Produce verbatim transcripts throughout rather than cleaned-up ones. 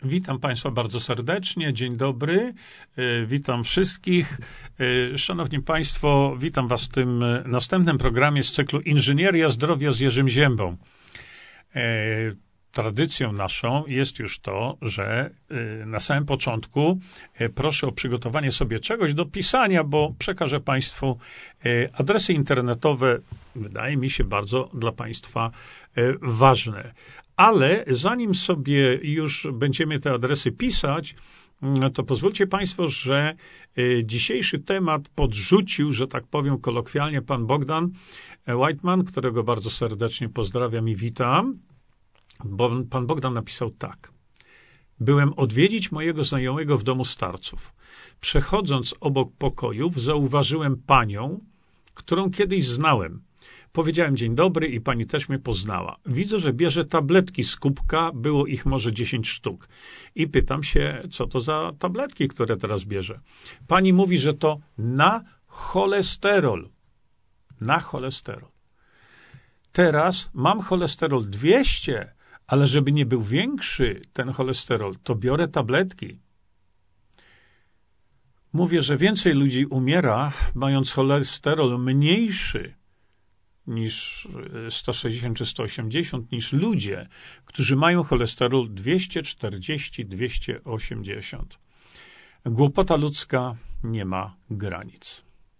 Witam Państwa bardzo serdecznie, dzień dobry, witam wszystkich. Szanowni Państwo, witam Was w tym następnym programie z cyklu Inżynieria Zdrowia z Jerzym Ziębą. Tradycją naszą jest już to, że na samym początku proszę o przygotowanie sobie czegoś do pisania, bo przekażę Państwu adresy internetowe, wydaje mi się, bardzo dla Państwa ważne. Ale zanim sobie już będziemy te adresy pisać, to pozwólcie Państwo, że dzisiejszy temat podrzucił, że tak powiem kolokwialnie, pan Bogdan Whiteman, którego bardzo serdecznie pozdrawiam i witam. Bo pan Bogdan napisał tak. Byłem odwiedzić mojego znajomego w domu starców. Przechodząc obok pokojów, zauważyłem panią, którą kiedyś znałem. Powiedziałem dzień dobry i pani też mnie poznała. Widzę, że bierze tabletki z kubka, było ich może dziesięć sztuk. I pytam się, co to za tabletki, które teraz bierze. Pani mówi, że to na cholesterol. Na cholesterol. Teraz mam cholesterol dwieście, ale żeby nie był większy ten cholesterol, to biorę tabletki. Mówię, że więcej ludzi umiera, mając cholesterol mniejszy niż sto sześćdziesiąt czy sto osiemdziesiąt, niż ludzie, którzy mają cholesterol dwieście czterdzieści dwieście osiemdziesiąt. Głupota ludzka nie ma granic.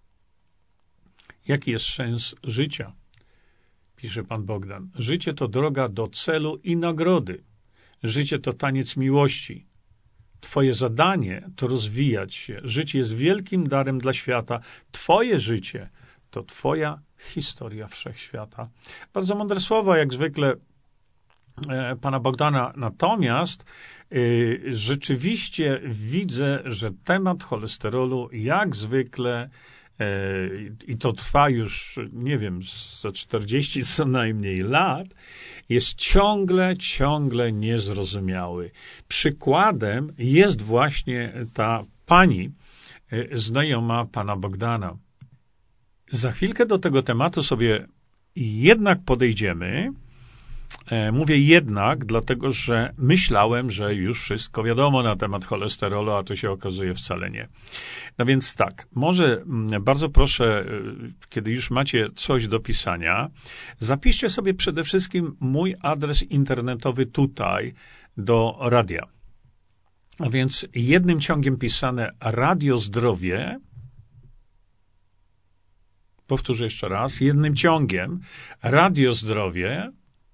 Jaki jest sens życia? Pisze pan Bogdan. Życie to droga do celu i nagrody. Życie to taniec miłości. Twoje zadanie to rozwijać się. Życie jest wielkim darem dla świata. Twoje życie to twoja historia wszechświata. Bardzo mądre słowa, jak zwykle, e, pana Bogdana. Natomiast e, rzeczywiście widzę, że temat cholesterolu, jak zwykle, i to trwa już, nie wiem, za czterdzieści co najmniej lat, jest ciągle, ciągle niezrozumiały. Przykładem jest właśnie ta pani, znajoma pana Bogdana. Za chwilkę do tego tematu sobie jednak podejdziemy. Mówię jednak, dlatego że myślałem, że już wszystko wiadomo na temat cholesterolu, a to się okazuje wcale nie. No więc tak, może bardzo proszę, kiedy już macie coś do pisania, zapiszcie sobie przede wszystkim mój adres internetowy tutaj do radia. A więc jednym ciągiem pisane Radio Zdrowie. Powtórzę jeszcze raz, jednym ciągiem Radio Zdrowie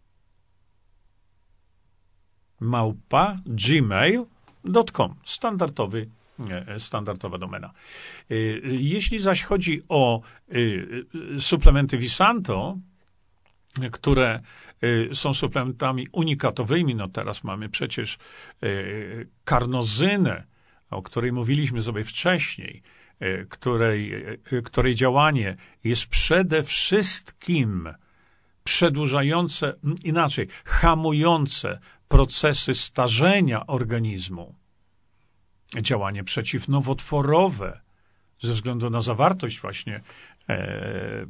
małpa gmail kropka com. Standardowy, standardowa domena. Jeśli zaś chodzi o suplementy Visanto, które są suplementami unikatowymi, no teraz mamy przecież karnozynę, o której mówiliśmy sobie wcześniej, której, której działanie jest przede wszystkim przedłużające, inaczej, hamujące procesy starzenia organizmu, działanie przeciwnowotworowe, ze względu na zawartość właśnie e, e,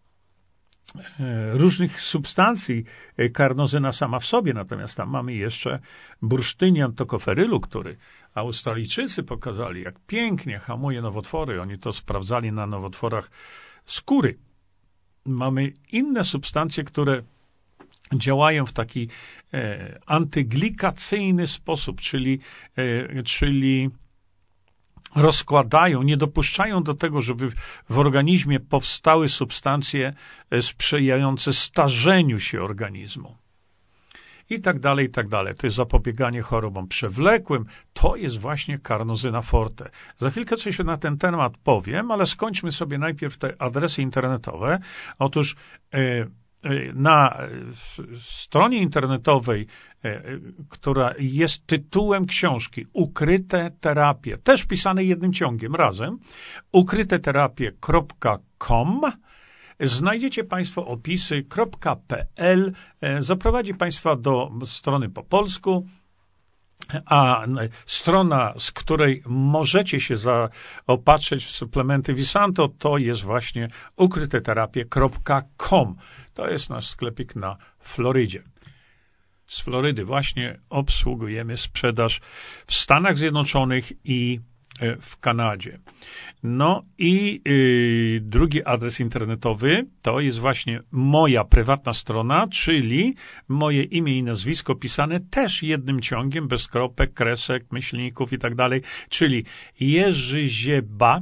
różnych substancji, karnozyna sama w sobie, natomiast tam mamy jeszcze bursztynian tokoferylu, który Australijczycy pokazali, jak pięknie hamuje nowotwory. Oni to sprawdzali na nowotworach skóry. Mamy inne substancje, które działają w taki e, antyglikacyjny sposób, czyli, e, czyli rozkładają, nie dopuszczają do tego, żeby w organizmie powstały substancje sprzyjające starzeniu się organizmu. I tak dalej, i tak dalej. To jest zapobieganie chorobom przewlekłym. To jest właśnie karnozyna forte. Za chwilkę coś na ten temat powiem, ale skończmy sobie najpierw te adresy internetowe. Otóż e, na stronie internetowej, która jest tytułem książki Ukryte terapie, też pisane jednym ciągiem razem, ukryte terapie kropka com, znajdziecie Państwo opisy .pl, zaprowadzi Państwa do strony po polsku, a strona, z której możecie się zaopatrzyć w suplementy Visanto, to jest właśnie ukryte terapie kropka com. To jest nasz sklepik na Florydzie. z Florydy właśnie obsługujemy sprzedaż w Stanach Zjednoczonych i w Kanadzie. No i yy, drugi adres internetowy to jest właśnie moja prywatna strona, czyli moje imię i nazwisko pisane też jednym ciągiem, bez kropek, kresek, myślników i tak dalej, czyli Jerzy Zieba,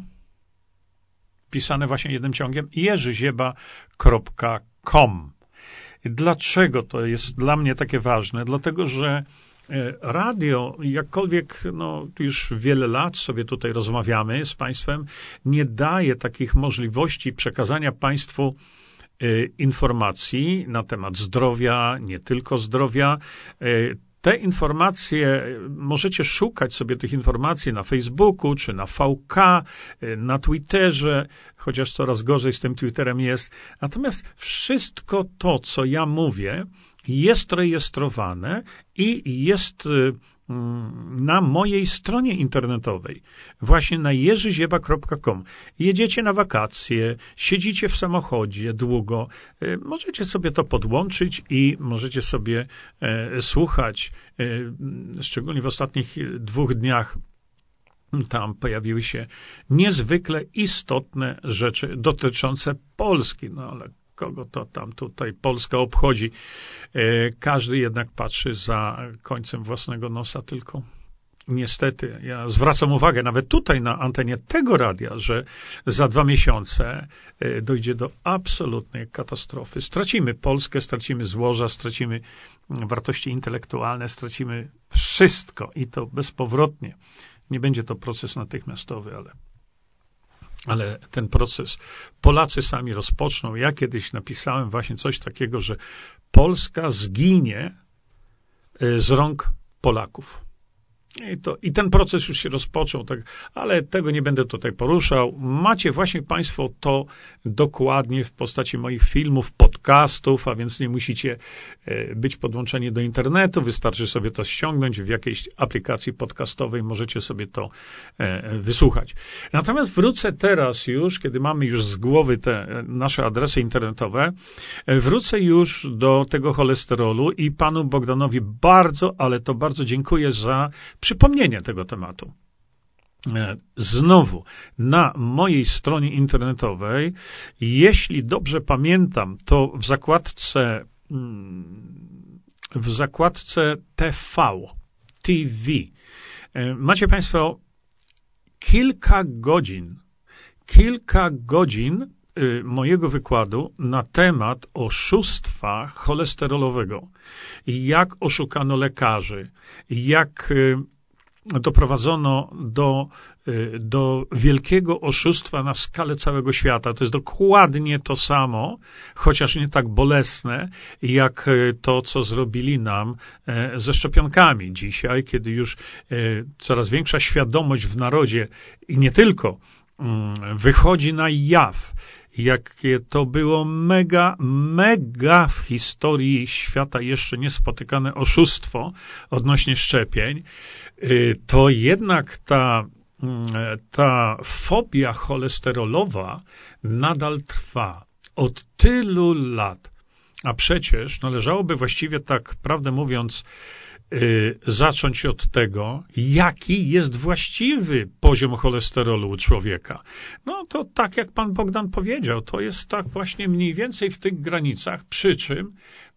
pisane właśnie jednym ciągiem, jerzyzieba kropka com. Dlaczego to jest dla mnie takie ważne? Dlatego, że radio, jakkolwiek no, już wiele lat sobie tutaj rozmawiamy z państwem, nie daje takich możliwości przekazania państwu y, informacji na temat zdrowia, nie tylko zdrowia. Y, te informacje, możecie szukać sobie tych informacji na Facebooku, czy na V K, y, na Twitterze, chociaż coraz gorzej z tym Twitterem jest. Natomiast wszystko to, co ja mówię, jest rejestrowane i jest na mojej stronie internetowej, właśnie na jerzyzieba kropka com. Jedziecie na wakacje, siedzicie w samochodzie długo, możecie sobie to podłączyć i możecie sobie e, słuchać, e, szczególnie w ostatnich dwóch dniach tam pojawiły się niezwykle istotne rzeczy dotyczące Polski, no ale kogo to tam tutaj Polska obchodzi. Każdy jednak patrzy za końcem własnego nosa tylko. Niestety, ja zwracam uwagę nawet tutaj na antenie tego radia, że za dwa miesiące dojdzie do absolutnej katastrofy. Stracimy Polskę, stracimy złoża, stracimy wartości intelektualne, stracimy wszystko i to bezpowrotnie. Nie będzie to proces natychmiastowy, ale Ale ten proces Polacy sami rozpoczną. Ja kiedyś napisałem właśnie coś takiego, że Polska zginie z rąk Polaków. I, to, I ten proces już się rozpoczął, tak, ale tego nie będę tutaj poruszał. Macie właśnie państwo to dokładnie w postaci moich filmów, podcastów, a więc nie musicie być podłączeni do internetu, wystarczy sobie to ściągnąć w jakiejś aplikacji podcastowej, możecie sobie to wysłuchać. Natomiast wrócę teraz już, kiedy mamy już z głowy te nasze adresy internetowe, wrócę już do tego cholesterolu i panu Bogdanowi bardzo, ale to bardzo dziękuję za przypomnienie tego tematu. Znowu, na mojej stronie internetowej, jeśli dobrze pamiętam, to w zakładce w zakładce T V, T V, macie państwo kilka godzin, kilka godzin mojego wykładu na temat oszustwa cholesterolowego. Jak oszukano lekarzy, jak doprowadzono do, do wielkiego oszustwa na skalę całego świata. To jest dokładnie to samo, chociaż nie tak bolesne, jak to, co zrobili nam ze szczepionkami dzisiaj, kiedy już coraz większa świadomość w narodzie i nie tylko wychodzi na jaw, jakie to było mega, mega w historii świata jeszcze niespotykane oszustwo odnośnie szczepień, to jednak ta, ta fobia cholesterolowa nadal trwa od tylu lat. A przecież należałoby właściwie tak, prawdę mówiąc, zacząć od tego, jaki jest właściwy poziom cholesterolu u człowieka. No to tak jak pan Bogdan powiedział, to jest tak właśnie mniej więcej w tych granicach, przy czym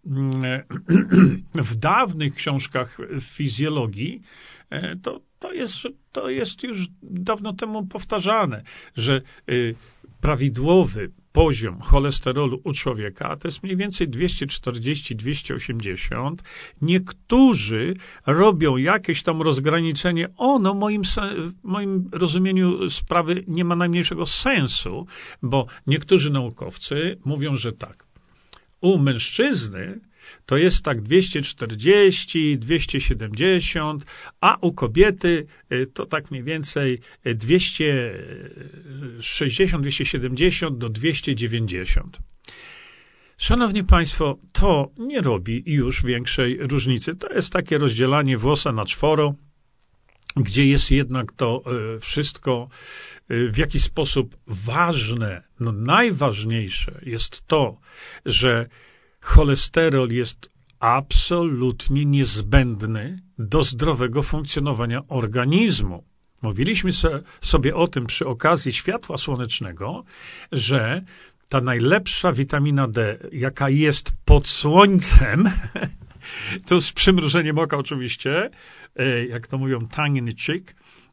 w dawnych książkach fizjologii to, to, jest, to jest już dawno temu powtarzane, że prawidłowy poziom cholesterolu u człowieka to jest mniej więcej dwieście czterdzieści do dwustu osiemdziesięciu. Niektórzy robią jakieś tam rozgraniczenie. Ono w moim, w moim rozumieniu sprawy nie ma najmniejszego sensu, bo niektórzy naukowcy mówią, że tak. U mężczyzny to jest tak dwieście czterdzieści, dwieście siedemdziesiąt, a u kobiety to tak mniej więcej dwieście sześćdziesiąt, dwieście siedemdziesiąt do dwieście dziewięćdziesiąt. Szanowni Państwo, to nie robi już większej różnicy. To jest takie rozdzielanie włosa na czworo, gdzie jest jednak to wszystko w jakiś sposób ważne. No najważniejsze jest to, że cholesterol jest absolutnie niezbędny do zdrowego funkcjonowania organizmu. Mówiliśmy sobie o tym przy okazji światła słonecznego, że ta najlepsza witamina D, jaka jest pod słońcem, to z przymrużeniem oka oczywiście, jak to mówią tongue in cheek,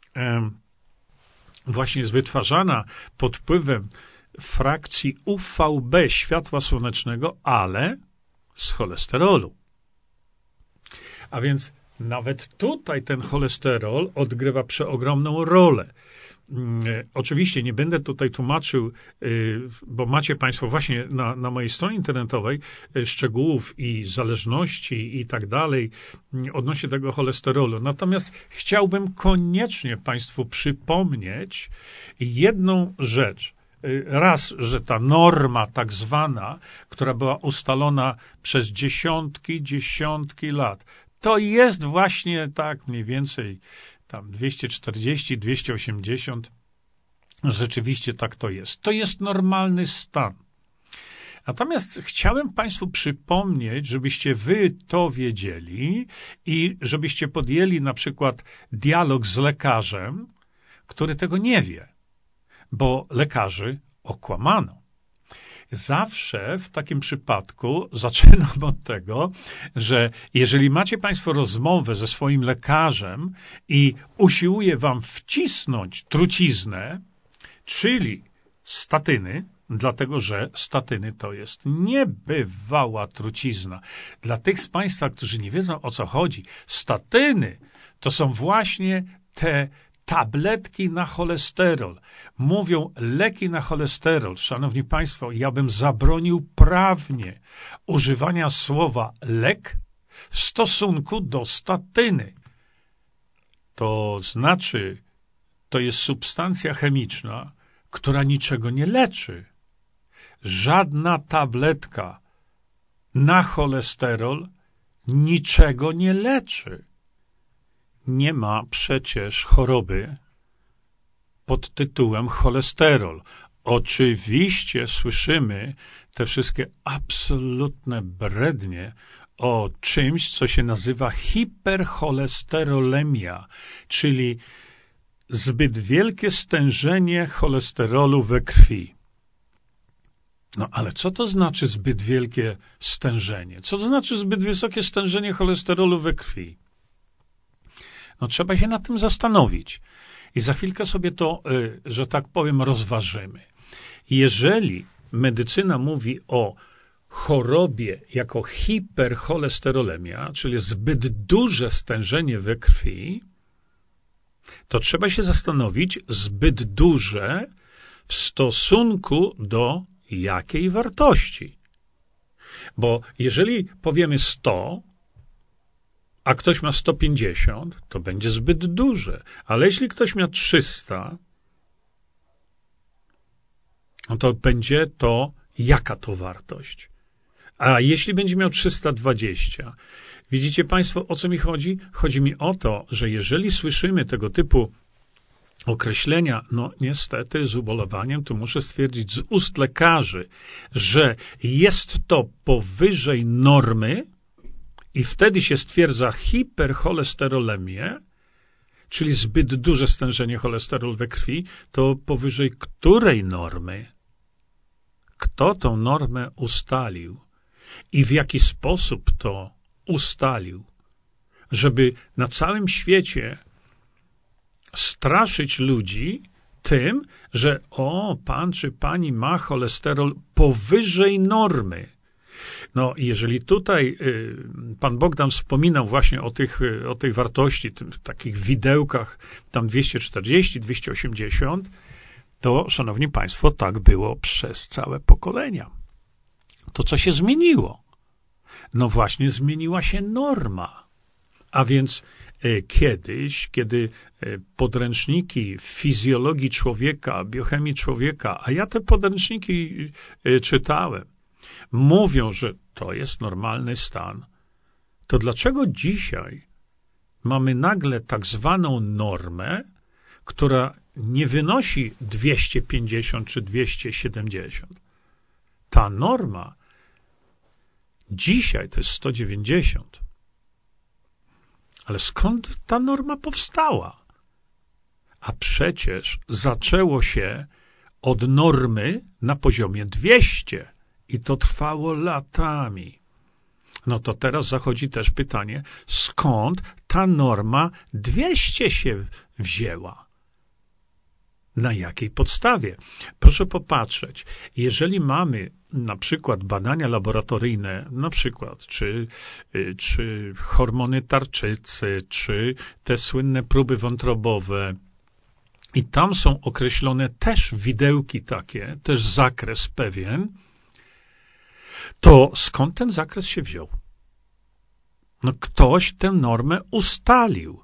właśnie jest wytwarzana pod wpływem frakcji U V B światła słonecznego, ale z cholesterolu. A więc nawet tutaj ten cholesterol odgrywa przeogromną rolę. Oczywiście nie będę tutaj tłumaczył, bo macie Państwo właśnie na, na mojej stronie internetowej szczegółów i zależności i tak dalej odnośnie tego cholesterolu. Natomiast chciałbym koniecznie Państwu przypomnieć jedną rzecz. Raz, że ta norma tak zwana, która była ustalona przez dziesiątki, dziesiątki lat, to jest właśnie tak mniej więcej tam dwieście czterdzieści, dwieście osiemdziesiąt. Rzeczywiście tak to jest. To jest normalny stan. Natomiast chciałem Państwu przypomnieć, żebyście wy to wiedzieli i żebyście podjęli na przykład dialog z lekarzem, który tego nie wie, bo lekarzy okłamano. Zawsze w takim przypadku zaczynam od tego, że jeżeli macie Państwo rozmowę ze swoim lekarzem i usiłuje wam wcisnąć truciznę, czyli statyny, dlatego że statyny to jest niebywała trucizna. Dla tych z Państwa, którzy nie wiedzą, o co chodzi, statyny to są właśnie te tabletki na cholesterol. Mówią leki na cholesterol. Szanowni Państwo, ja bym zabronił prawnie używania słowa lek w stosunku do statyny. To znaczy, to jest substancja chemiczna, która niczego nie leczy. Żadna tabletka na cholesterol niczego nie leczy. Nie ma przecież choroby pod tytułem cholesterol. Oczywiście słyszymy te wszystkie absolutne brednie o czymś, co się nazywa hipercholesterolemia, czyli zbyt wielkie stężenie cholesterolu we krwi. No ale co to znaczy zbyt wielkie stężenie? Co to znaczy zbyt wysokie stężenie cholesterolu we krwi? No trzeba się nad tym zastanowić. I za chwilkę sobie to, że tak powiem, rozważymy. Jeżeli medycyna mówi o chorobie jako hipercholesterolemia, czyli zbyt duże stężenie we krwi, to trzeba się zastanowić, zbyt duże w stosunku do jakiej wartości. Bo jeżeli powiemy sto, a ktoś ma sto pięćdziesiąt, to będzie zbyt duże. Ale jeśli ktoś ma trzysta, no to będzie to jaka to wartość. A jeśli będzie miał trzysta dwadzieścia, widzicie Państwo, o co mi chodzi? Chodzi mi o to, że jeżeli słyszymy tego typu określenia, no niestety z ubolewaniem tu muszę stwierdzić z ust lekarzy, że jest to powyżej normy, i wtedy się stwierdza hipercholesterolemię, czyli zbyt duże stężenie cholesterolu we krwi, to powyżej której normy? Kto tą normę ustalił? I w jaki sposób to ustalił? Żeby na całym świecie straszyć ludzi tym, że o, pan czy pani ma cholesterol powyżej normy. No, jeżeli tutaj y, pan Bogdan wspominał właśnie o tych, y, o tej wartości, tym, takich widełkach, tam dwieście czterdzieści, dwieście osiemdziesiąt, to, szanowni państwo, tak było przez całe pokolenia. To, co się zmieniło? No właśnie, zmieniła się norma. A więc y, kiedyś, kiedy y, podręczniki fizjologii człowieka, biochemii człowieka, a ja te podręczniki y, czytałem, mówią, że to jest normalny stan, to dlaczego dzisiaj mamy nagle tak zwaną normę, która nie wynosi dwieście pięćdziesiąt czy dwieście siedemdziesiąt? Ta norma Dzisiaj to jest sto dziewięćdziesiąt. Ale skąd ta norma powstała? A przecież zaczęło się od normy na poziomie dwieście i to trwało latami. No to teraz zachodzi też pytanie, skąd ta norma dwieście się wzięła? Na jakiej podstawie? Proszę popatrzeć, jeżeli mamy na przykład badania laboratoryjne, na przykład czy, czy hormony tarczycy, czy te słynne próby wątrobowe, i tam są określone też widełki takie, też zakres pewien, to skąd ten zakres się wziął? No ktoś tę normę ustalił.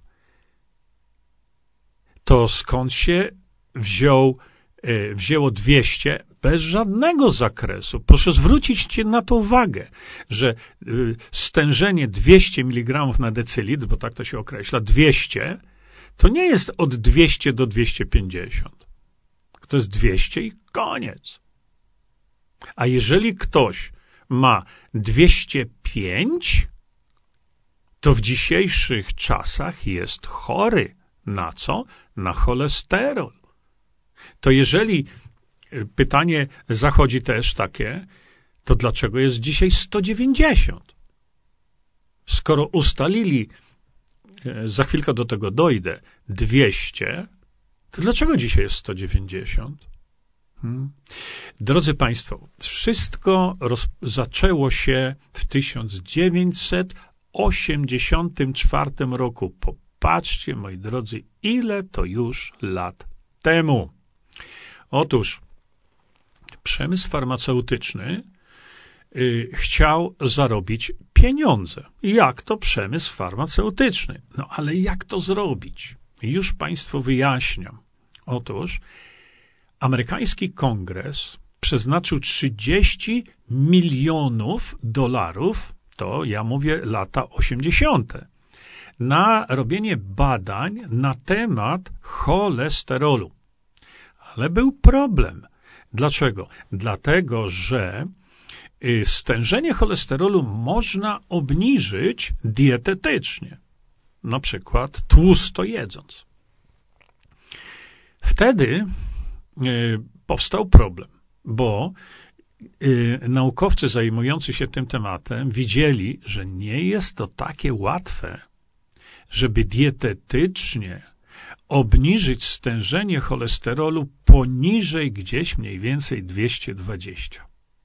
To skąd się wziął, wzięło dwieście bez żadnego zakresu? Proszę zwrócić na to uwagę, że stężenie dwieście miligramów na decylitr, bo tak to się określa, dwieście, to nie jest od dwieście do dwieście pięćdziesiąt. To jest dwieście i koniec. A jeżeli ktoś ma dwieście pięć, to w dzisiejszych czasach jest chory. Na co? Na cholesterol. To jeżeli pytanie zachodzi też takie, to dlaczego jest dzisiaj sto dziewięćdziesiąt? Skoro ustalili, za chwilkę do tego dojdę, dwieście, to dlaczego dzisiaj jest sto dziewięćdziesiąt? Hmm. Drodzy Państwo, wszystko roz... zaczęło się w tysiąc dziewięćset osiemdziesiątym czwartym roku. Popatrzcie, moi drodzy, ile to już lat temu. Otóż przemysł farmaceutyczny y, chciał zarobić pieniądze. Jak to przemysł farmaceutyczny? No ale jak to zrobić? Już Państwu wyjaśniam. Otóż amerykański kongres przeznaczył trzydzieści milionów dolarów, to ja mówię lata osiemdziesiąte, na robienie badań na temat cholesterolu. Ale był problem. Dlaczego? Dlatego, że stężenie cholesterolu można obniżyć dietetycznie. Na przykład tłusto jedząc. Wtedy y, powstał problem, bo y, naukowcy zajmujący się tym tematem widzieli, że nie jest to takie łatwe, żeby dietetycznie obniżyć stężenie cholesterolu poniżej gdzieś mniej więcej dwieście dwadzieścia.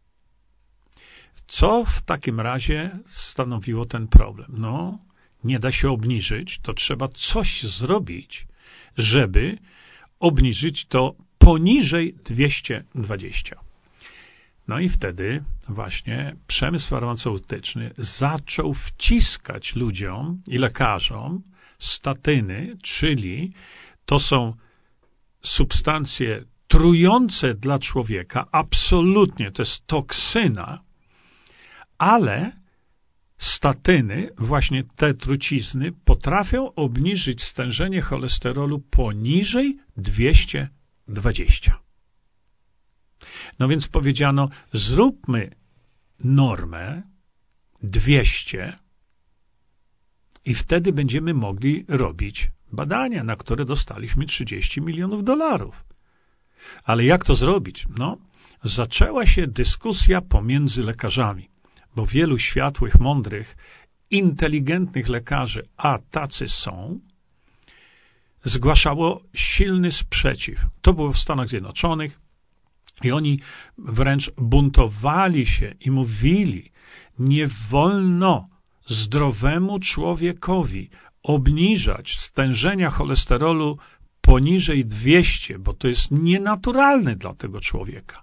Co w takim razie stanowiło ten problem? No, nie da się obniżyć, to trzeba coś zrobić, żeby obniżyć to poniżej dwieście dwadzieścia. No i wtedy właśnie przemysł farmaceutyczny zaczął wciskać ludziom i lekarzom statyny, czyli to są substancje trujące dla człowieka, absolutnie, to jest toksyna, ale statyny, właśnie te trucizny, potrafią obniżyć stężenie cholesterolu poniżej dwieście dwadzieścia. No więc powiedziano, zróbmy normę dwieście i wtedy będziemy mogli robić badania, na które dostaliśmy trzydzieści milionów dolarów. Ale jak to zrobić? No, zaczęła się dyskusja pomiędzy lekarzami, bo wielu światłych, mądrych, inteligentnych lekarzy, a tacy są, zgłaszało silny sprzeciw. To było w Stanach Zjednoczonych i oni wręcz buntowali się i mówili, nie wolno zdrowemu człowiekowi obniżać stężenia cholesterolu poniżej dwieście, bo to jest nienaturalne dla tego człowieka.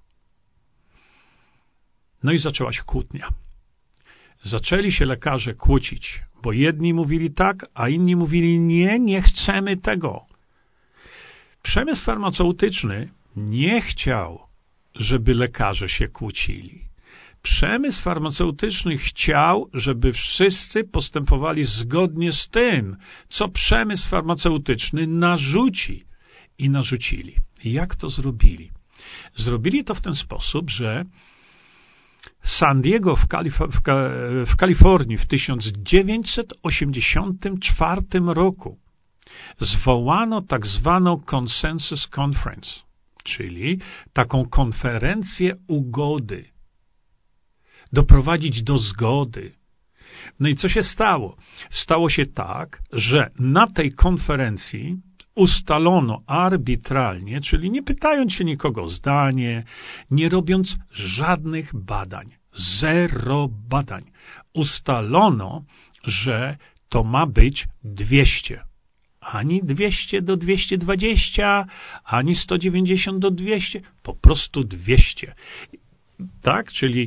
No i zaczęła się kłótnia. Zaczęli się lekarze kłócić, bo jedni mówili tak, a inni mówili nie, nie chcemy tego. Przemysł farmaceutyczny nie chciał, żeby lekarze się kłócili. Przemysł farmaceutyczny chciał, żeby wszyscy postępowali zgodnie z tym, co przemysł farmaceutyczny narzuci. I narzucili. Jak to zrobili? Zrobili to w ten sposób, że San Diego w, Kalif- w, Ka- w Kalifornii w tysiąc dziewięćset osiemdziesiątym czwartym roku zwołano tak zwaną Consensus Conference, czyli taką konferencję ugody. Doprowadzić do zgody. No i co się stało? Stało się tak, że na tej konferencji ustalono arbitralnie, czyli nie pytając się nikogo o zdanie, nie robiąc żadnych badań, zero badań, ustalono, że to ma być dwieście. Ani dwieście do dwieście dwadzieścia, ani sto dziewięćdziesiąt do dwieście, po prostu dwieście. Tak, czyli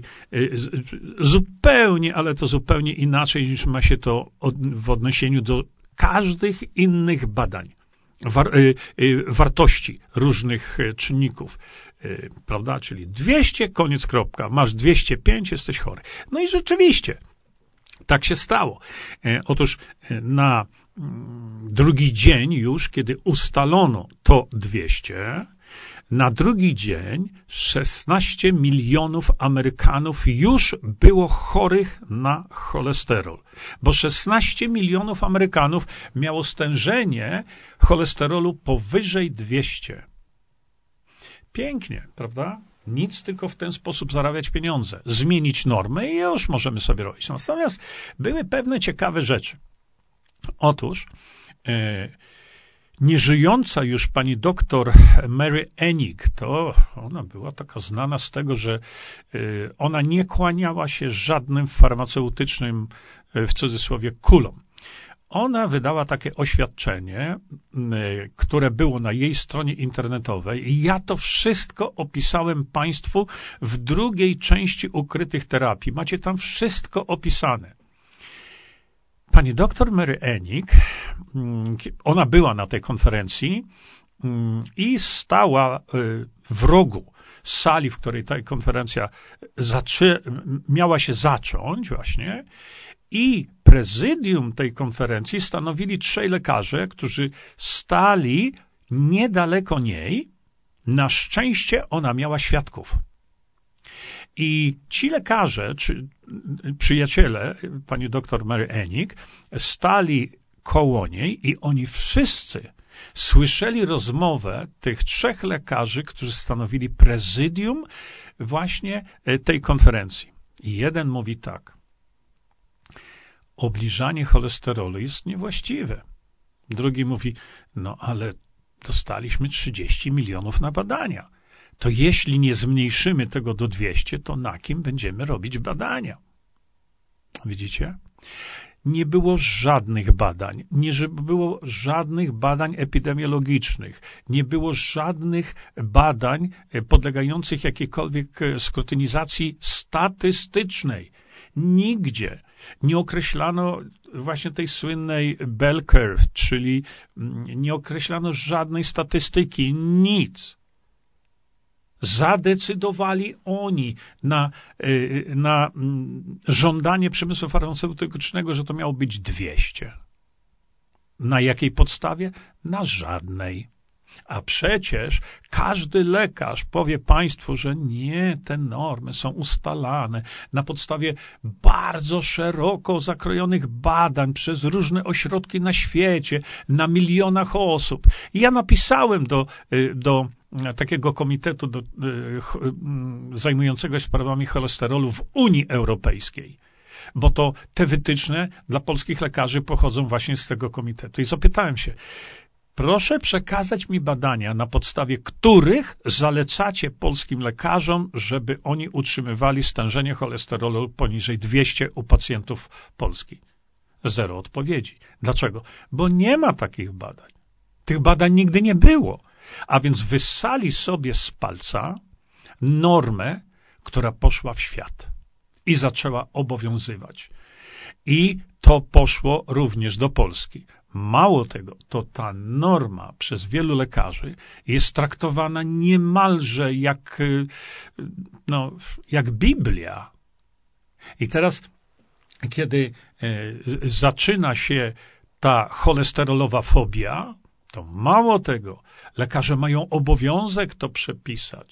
zupełnie, ale to zupełnie inaczej niż ma się to od, w odniesieniu do każdych innych badań, war, y, y, wartości różnych czynników, y, prawda, czyli dwieście, koniec, kropka, masz dwieście pięć, jesteś chory. No i rzeczywiście, tak się stało. Y, otóż y, na y, drugi dzień już, kiedy ustalono to dwieście, na drugi dzień szesnaście milionów Amerykanów już było chorych na cholesterol, bo szesnaście milionów Amerykanów miało stężenie cholesterolu powyżej dwieście. Pięknie, prawda? Nic, tylko w ten sposób zarabiać pieniądze, zmienić normę i już możemy sobie robić. Natomiast były pewne ciekawe rzeczy. Otóż yy, nieżyjąca już pani doktor Mary Enig, to ona była taka znana z tego, że ona nie kłaniała się żadnym farmaceutycznym, w cudzysłowie, kulom. Ona wydała takie oświadczenie, które było na jej stronie internetowej i ja to wszystko opisałem państwu w drugiej części Ukrytych Terapii. Macie tam wszystko opisane. Pani doktor Mary Enig, ona była na tej konferencji i stała w rogu sali, w której ta konferencja zaczę- miała się zacząć właśnie, i prezydium tej konferencji stanowili trzej lekarze, którzy stali niedaleko niej. Na szczęście ona miała świadków. I ci lekarze, czy przyjaciele pani doktor Mary Enig, stali koło niej i oni wszyscy słyszeli rozmowę tych trzech lekarzy, którzy stanowili prezydium właśnie tej konferencji. I jeden mówi tak: obniżanie cholesterolu jest niewłaściwe. Drugi mówi: no ale dostaliśmy trzydzieści milionów na badania. To jeśli nie zmniejszymy tego do dwieście, to na kim będziemy robić badania? Widzicie? Nie było żadnych badań, nie było żadnych badań epidemiologicznych, nie było żadnych badań podlegających jakiejkolwiek skrutynizacji statystycznej. Nigdzie nie określano właśnie tej słynnej bell curve, czyli nie określano żadnej statystyki, nic. Zadecydowali oni na, na żądanie przemysłu farmaceutycznego, że to miało być dwieście. Na jakiej podstawie? Na żadnej. A przecież każdy lekarz powie państwu, że nie, te normy są ustalane na podstawie bardzo szeroko zakrojonych badań przez różne ośrodki na świecie, na milionach osób. I ja napisałem do, do takiego komitetu do, zajmującego się sprawami cholesterolu w Unii Europejskiej, bo to te wytyczne dla polskich lekarzy pochodzą właśnie z tego komitetu. I zapytałem się: proszę przekazać mi badania, na podstawie których zalecacie polskim lekarzom, żeby oni utrzymywali stężenie cholesterolu poniżej dwieście u pacjentów Polski. Zero odpowiedzi. Dlaczego? Bo nie ma takich badań. Tych badań nigdy nie było. A więc wyssali sobie z palca normę, która poszła w świat i zaczęła obowiązywać. I to poszło również do Polski. Mało tego, to ta norma przez wielu lekarzy jest traktowana niemalże jak, no, jak Biblia. I teraz, kiedy e, zaczyna się ta cholesterolowa fobia, to mało tego, lekarze mają obowiązek to przepisać.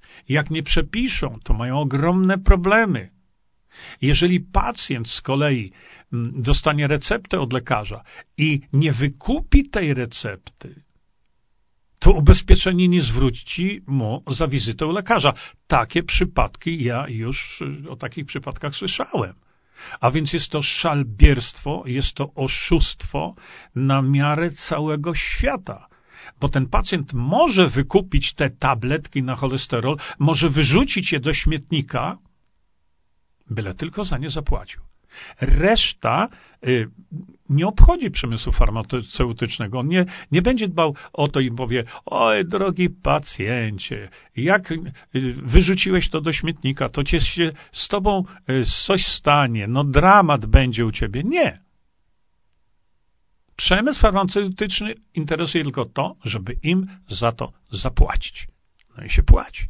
Jak nie przepiszą, to mają ogromne problemy. Jeżeli pacjent z kolei dostanie receptę od lekarza i nie wykupi tej recepty, to ubezpieczenie nie zwróci mu za wizytę u lekarza. Takie przypadki, ja już o takich przypadkach słyszałem. A więc jest to szalbierstwo, jest to oszustwo na miarę całego świata. Bo ten pacjent może wykupić te tabletki na cholesterol, może wyrzucić je do śmietnika, byle tylko za nie zapłacił. Reszta y, nie obchodzi przemysłu farmaceutycznego. On nie, nie będzie dbał o to i powie: oj, drogi pacjencie, jak y, wyrzuciłeś to do śmietnika, to cię się z tobą y, coś stanie, no dramat będzie u ciebie. Nie. Przemysł farmaceutyczny interesuje tylko to, żeby im za to zapłacić. No i się płaci.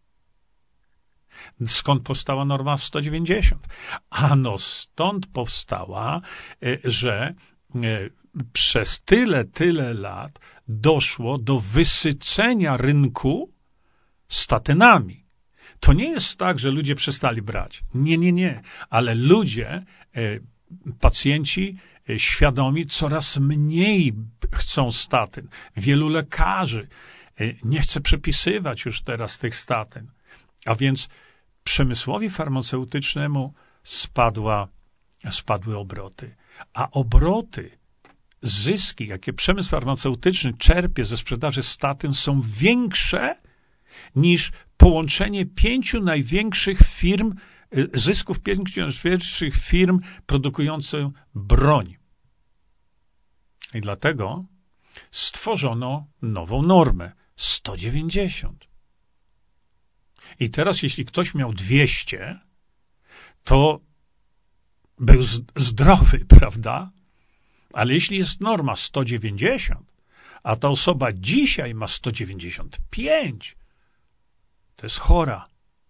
Skąd powstała norma sto dziewięćdziesiąt? Ano stąd powstała, że przez tyle, tyle lat doszło do wysycenia rynku statynami. To nie jest tak, że ludzie przestali brać. Nie, nie, nie. Ale ludzie, pacjenci świadomi coraz mniej chcą statyn. Wielu lekarzy nie chce przepisywać już teraz tych statyn. A więc przemysłowi farmaceutycznemu spadła, spadły obroty. A obroty, zyski, jakie przemysł farmaceutyczny czerpie ze sprzedaży statyn, są większe niż połączenie pięciu największych firm, zysków pięciu największych firm produkujących broń. I dlatego stworzono nową normę sto dziewięćdziesiąt. I teraz, jeśli ktoś miał dwieście, to był zdrowy, prawda? Ale jeśli jest norma sto dziewięćdziesiąt, a ta osoba dzisiaj ma sto dziewięćdziesiąt pięć, to jest chora.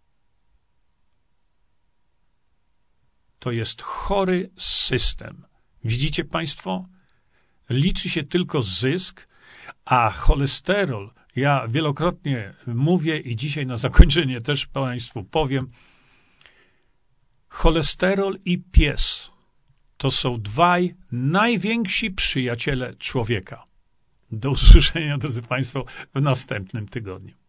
To jest chory system. Widzicie państwo? Liczy się tylko zysk, a cholesterol, ja wielokrotnie mówię i dzisiaj na zakończenie też państwu powiem, cholesterol i pies to są dwaj najwięksi przyjaciele człowieka. Do usłyszenia, drodzy państwo, w następnym tygodniu.